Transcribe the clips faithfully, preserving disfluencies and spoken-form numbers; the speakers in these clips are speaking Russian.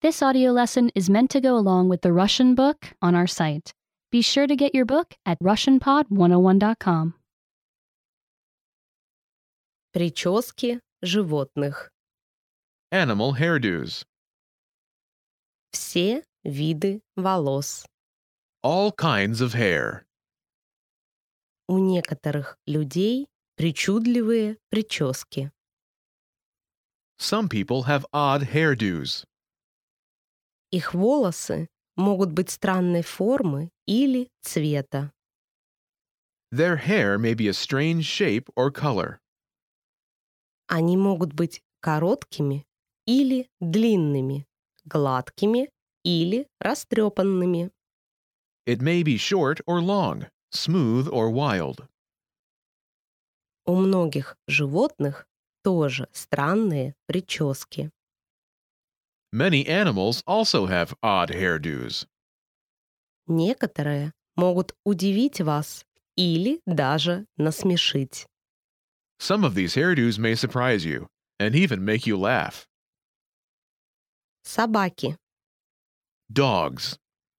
This audio lesson is meant to go along with the Russian book on our site. Be sure to get your book at russian pod one oh one dot com. Прически животных. Animal hairdos. Все виды волос. All kinds of hair. У некоторых людей причудливые прически. Some people have odd hairdos. Их волосы могут быть странной формы или цвета. Their hair may be a strange shape or color. Они могут быть короткими или длинными, гладкими или растрепанными. It may be short or long, smooth or wild. У многих животных тоже странные прически. Many animals also have odd hairdos. Некоторые могут удивить вас или даже насмешить. Some of these hairdos may surprise you and even make you laugh. Собаки. Dogs.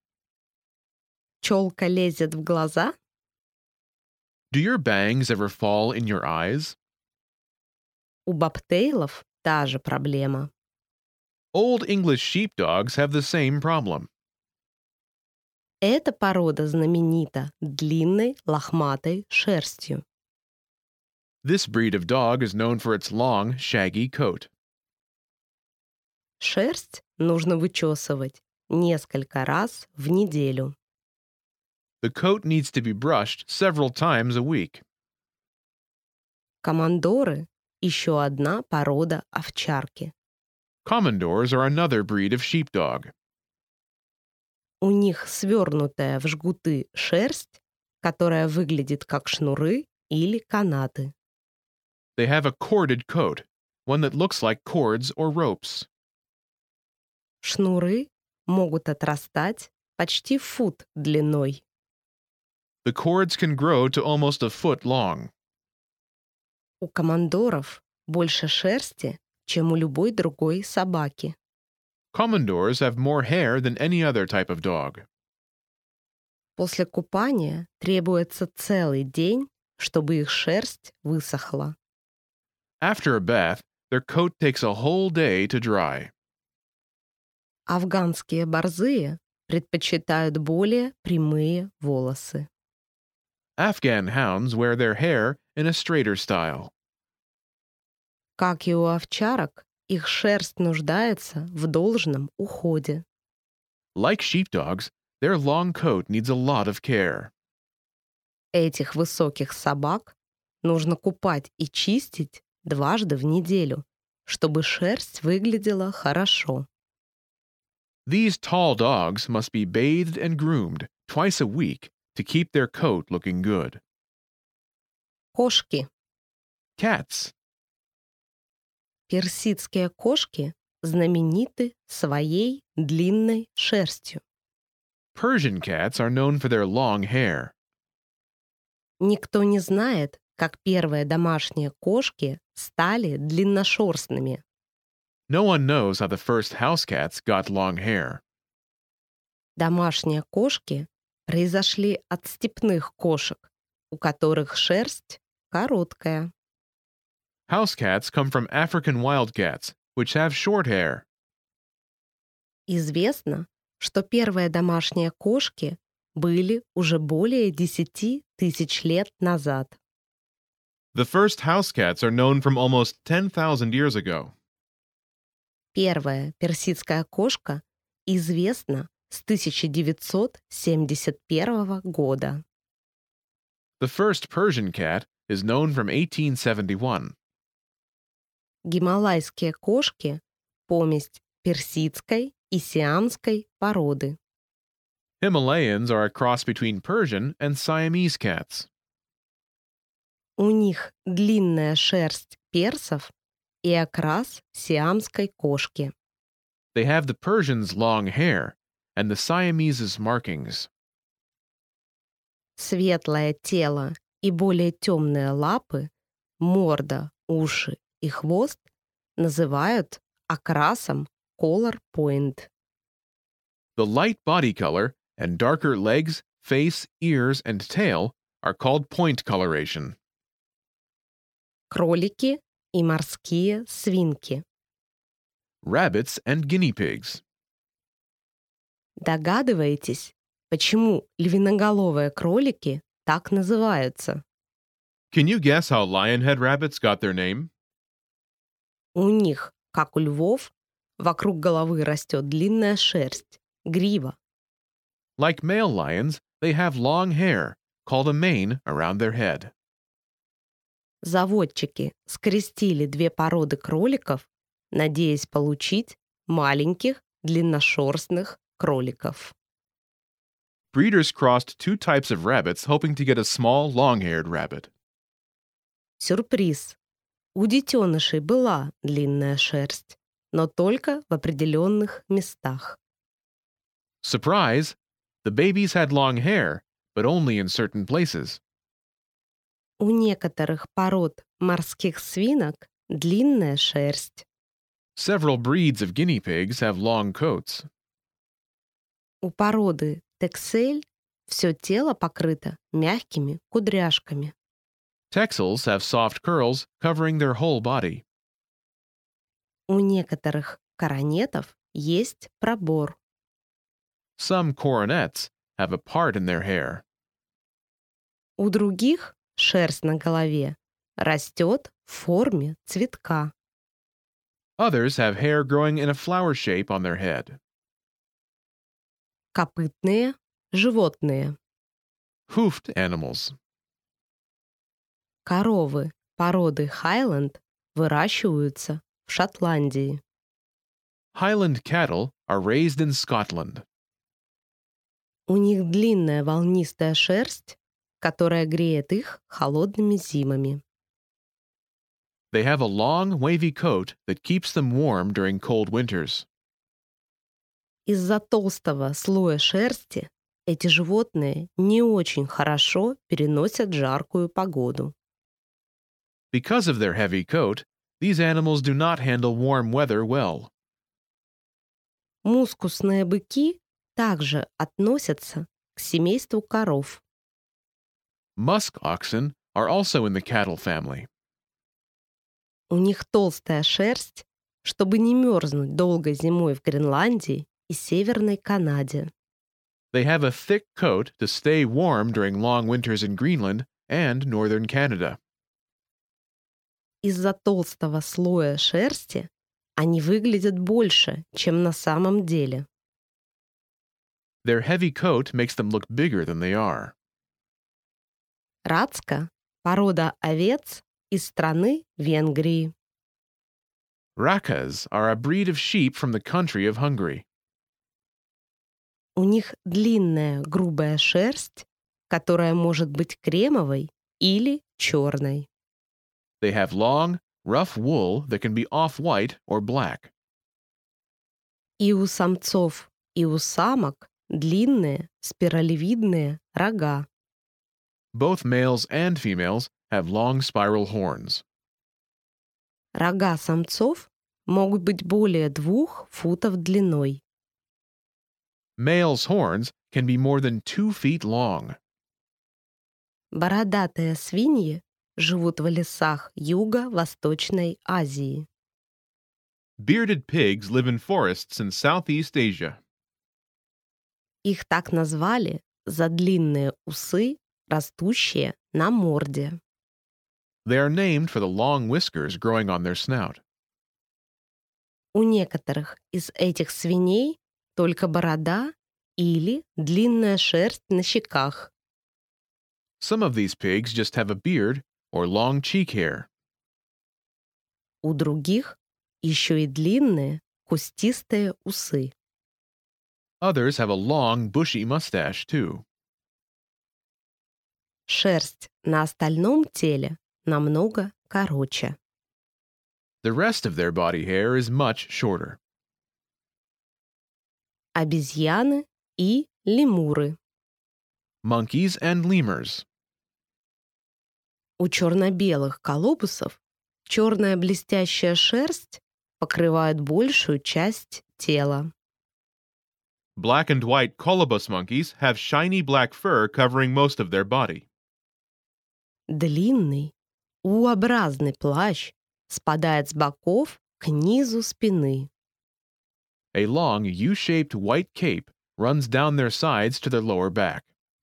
Челка лезет в глаза? Do your bangs ever fall in your eyes? У бобтейлов та же проблема. Old English sheepdogs have the same problem. Эта порода знаменита длинной лохматой шерстью. This breed of dog is known for its long, shaggy coat. Шерсть нужно вычесывать несколько раз в неделю. The coat needs to be brushed several times a week. Командоры – еще одна порода овчарки. Commodores are another breed of sheepdog. У них свернутая в жгуты шерсть, которая выглядит как шнуры или канаты. They have a corded coat, one that looks like cords or ropes. Шнуры могут отрастать почти фут длиной. The cords can grow to almost a foot long. У командоров больше шерсти, чем у любой другой собаки. Commodores have more hair than any other type of dog. После купания требуется целый день, чтобы их шерсть высохла. After a bath, their coat takes a whole day to dry. Афганские борзые предпочитают более прямые волосы. Afghan hounds wear their hair in a straighter style. Как и у овчарок, их шерсть нуждается в должном уходе. Like sheepdogs, their long coat needs a lot of care. Этих высоких собак нужно купать и чистить дважды в неделю, чтобы шерсть выглядела хорошо. These tall dogs must be bathed and groomed twice a week to keep their coat looking good. Кошки. Cats. Персидские кошки знамениты своей длинной шерстью. Persian cats are known for their long hair. Никто не знает, как первые домашние кошки стали длинношерстными. No one knows how the first house cats got long hair. Домашние кошки произошли от степных кошек, у которых шерсть короткая. House cats come from African wildcats, which have short hair. Известно, что первые домашние кошки были уже более десяти тысяч лет назад. The first house cats are known from almost ten thousand years ago. Первая персидская кошка известна с тысяча девятьсот семьдесят первого года. The first Persian cat is known from eighteen seventy-one. Гималайские кошки – помесь персидской и сиамской породы. Himalayans are a cross between Persian and Siamese cats. У них длинная шерсть персов и окрас сиамской кошки. They have the Persian's long hair and the Siamese's markings. Светлое тело и более темные лапы, морда, уши и хвост называют окрасом Color Point. The light body color and darker legs, face, ears, and tail are called point coloration. Кролики и морские свинки. Rabbits and guinea pigs. Догадываетесь, почему львиноголовые кролики так называются? Can you guess how lionhead rabbits got their name? У них, как у львов, вокруг головы растет длинная шерсть, грива. Like male lions, they have long hair, called a mane, around their head. Заводчики скрестили две породы кроликов, надеясь получить маленьких длинношерстных кроликов. Breeders crossed two types of rabbits hoping to get a small, long-haired rabbit. Сюрприз! У детенышей была длинная шерсть, но только в определенных местах. Surprise! The babies had long hair, but only in certain places. У некоторых пород морских свинок длинная шерсть. Several breeds of guinea pigs have long coats. У породы Texel все тело покрыто мягкими кудряшками. Texels have soft curls covering their whole body. У некоторых коронетов есть пробор. Some coronets have a part in their hair. У других шерсть на голове растет в форме цветка. Others have hair growing in a flower shape on their head. Копытные животные. Hoofed animals. Коровы породы Хайленд выращиваются в Шотландии. Highland cattle are raised in Scotland. У них длинная волнистая шерсть, которая греет их холодными зимами. They have a long, wavy coat that keeps them warm during cold winters. Из-за толстого слоя шерсти эти животные не очень хорошо переносят жаркую погоду. Because of their heavy coat, these animals do not handle warm weather well. Мускусные быки также относятся к семейству коров. Musk oxen are also in the cattle family. У них толстая шерсть, чтобы не мерзнуть долго зимой в Гренландии и Северной Канаде. They have a thick coat to stay warm during long winters in Greenland and northern Canada. Из-за толстого слоя шерсти они выглядят больше, чем на самом деле. Their heavy coat makes them look bigger than they are. Рацка – порода овец из страны Венгрии. Rakas are a breed of sheep from the country of Hungary. У них длинная грубая шерсть, которая может быть кремовой или черной. They have long, rough wool that can be off-white or black. И у самцов, и у самок длинные спиралевидные рога. Both males and females have long spiral horns. Рога самцов могут быть более двух футов длиной. Males' horns can be more than two feet long. Бородатые свиньи живут в лесах Юго-Восточной Азии. Bearded pigs live in forests in Southeast Asia. Их так назвали за длинные усы, растущие на морде. They are named for the long whiskers growing on their snout. У некоторых из этих свиней только борода или длинная шерсть на щеках. Some of these pigs just have a beard or long cheek hair. У других еще и длинные кустистые усы. Others have a long, bushy mustache, too. Шерсть на остальном теле намного короче. The rest of their body hair is much shorter. Обезьяны и лемуры. Monkeys and lemurs. У черно-белых колобусов черная блестящая шерсть покрывает большую часть тела. Black and white colobus monkeys have shiny black fur covering most of their body. Длинный, U-образный плащ спадает с боков к низу спины. A long U-shaped white cape runs down their sides to their lower back.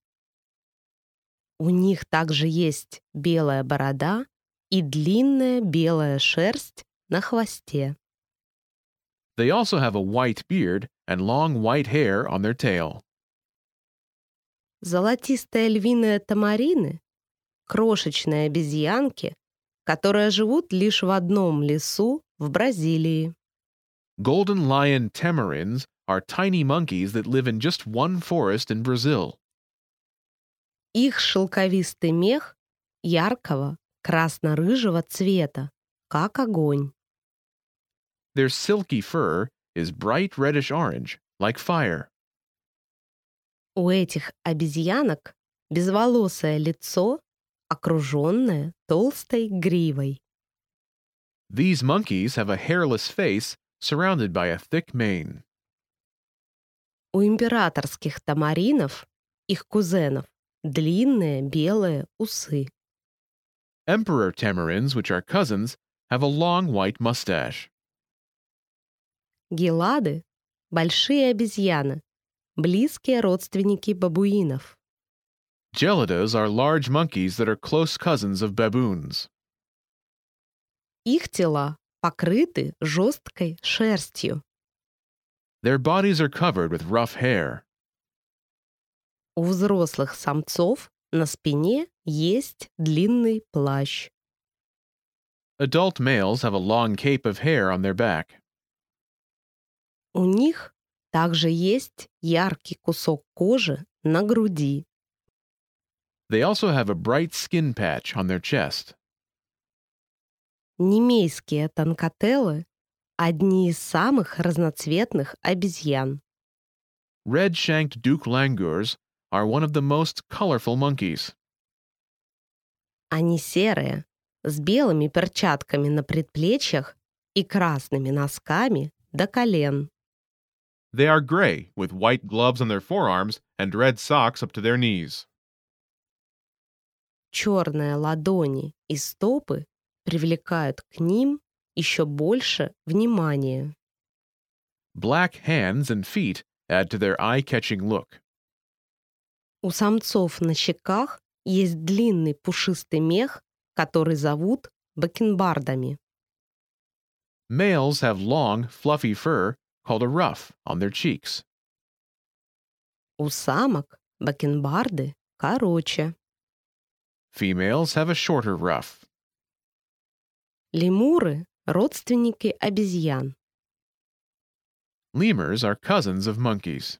У них также есть белая борода и длинная белая шерсть на хвосте. They also have a white beard and long white hair on their tail. Золотистые львиные тамарины — крошечные обезьянки, которые живут лишь в одном лесу в Бразилии. Golden lion tamarins are tiny monkeys that live in just one forest in Brazil. Их шелковистый мех яркого красно-рыжего цвета, как огонь. Their silky fur is bright reddish orange, like fire. У этих обезьянок безволосое лицо, окруженное толстой гривой. These monkeys have a hairless face surrounded by a thick mane. У императорских тамаринов, их кузенов, длинные белые усы. Emperor tamarins, which are cousins, have a long white mustache. Гелады — большие обезьяны, близкие родственники бабуинов. Gelidas are large monkeys that are close cousins of baboons. Их тела покрыты жесткой шерстью. Their bodies are covered with rough hair. У взрослых самцов на спине есть длинный плащ. Adult males have a long cape of hair on their back. У них также есть яркий кусок кожи на груди. They also have a bright skin patch on their chest. Немейские тонкотеллы — одни из самых разноцветных обезьян. Red-shanked Duke langurs are one of the most colorful monkeys. Они серые, с белыми перчатками на предплечьях и красными носками до колен. They are gray, with white gloves on their forearms and red socks up to their knees. Черные ладони и стопы привлекают к ним еще больше внимания. Black hands and feet add to their eye-catching look. У самцов на щеках есть длинный пушистый мех, который зовут бакенбардами. Males have long, fluffy fur called a ruff on their cheeks. У самок бакенбарды короче. Females have a shorter ruff. Лемуры — родственники обезьян. Lemurs are cousins of monkeys.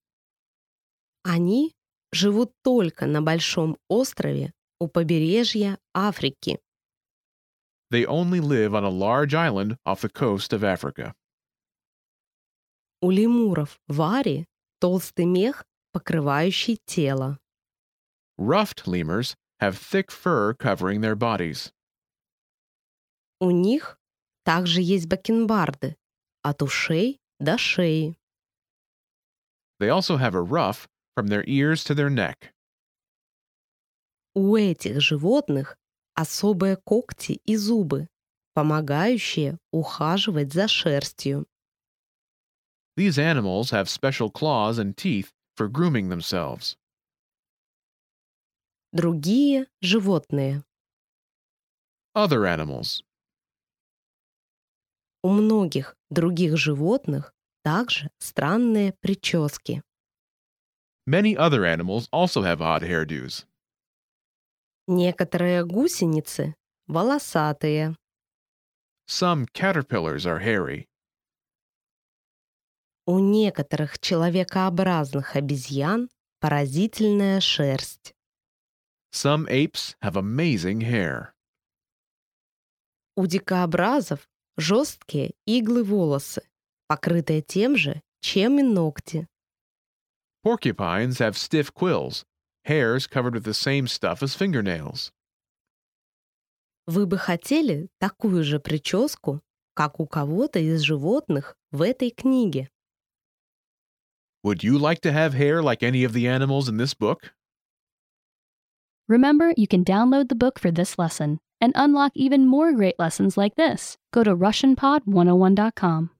Они живут только на большом острове у побережья Африки. They only live on a large island off the coast of Africa. У лемуров вари толстый мех, покрывающий тело. Ruffed lemurs have thick fur covering their bodies. У них также есть бакенбарды от ушей до шеи. They also have a ruff from their ears to their neck. У этих животных особые когти и зубы, помогающие ухаживать за шерстью. These animals have special claws and teeth for grooming themselves. Другие животные. Other animals. У многих других животных также странные прически. Many other animals also have odd hairdos. Некоторые гусеницы волосатые. Some caterpillars are hairy. У некоторых человекообразных обезьян поразительная шерсть. Some apes have amazing hair. У дикообразов жесткие иглы-волосы, покрытые тем же, чем и ногти. Porcupines have stiff quills, hairs covered with the same stuff as fingernails. Вы бы хотели такую же прическу, как у кого-то из животных в этой книге? Would you like to have hair like any of the animals in this book? Remember, you can download the book for this lesson and unlock even more great lessons like this. Go to Russian Pod one oh one dot com.